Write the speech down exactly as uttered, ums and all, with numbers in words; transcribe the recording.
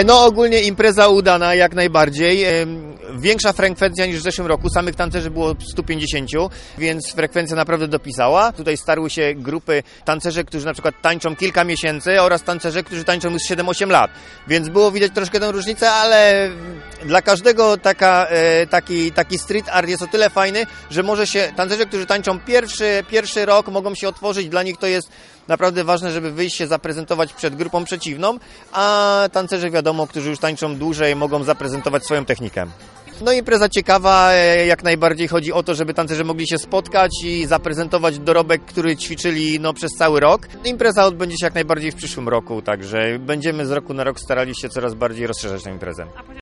No ogólnie impreza udana jak najbardziej. Większa frekwencja niż w zeszłym roku. Samych tancerzy było sto pięćdziesiąt, więc frekwencja naprawdę dopisała. Tutaj starły się grupy tancerzy, którzy na przykład tańczą kilka miesięcy oraz tancerzy, którzy tańczą już siedem osiem lat. Więc było widać troszkę tę różnicę, ale dla każdego taka, taki, taki street art jest o tyle fajny, że może się tancerze, którzy tańczą pierwszy, pierwszy rok, mogą się otworzyć. Dla nich to jest naprawdę ważne, żeby wyjść się zaprezentować przed grupą przeciwną, a tancerze wiadomo, którzy już tańczą dłużej, mogą zaprezentować swoją technikę. No impreza ciekawa, jak najbardziej chodzi o to, żeby tancerze mogli się spotkać i zaprezentować dorobek, który ćwiczyli no, przez cały rok. Impreza odbędzie się jak najbardziej w przyszłym roku, także będziemy z roku na rok starali się coraz bardziej rozszerzać tę imprezę.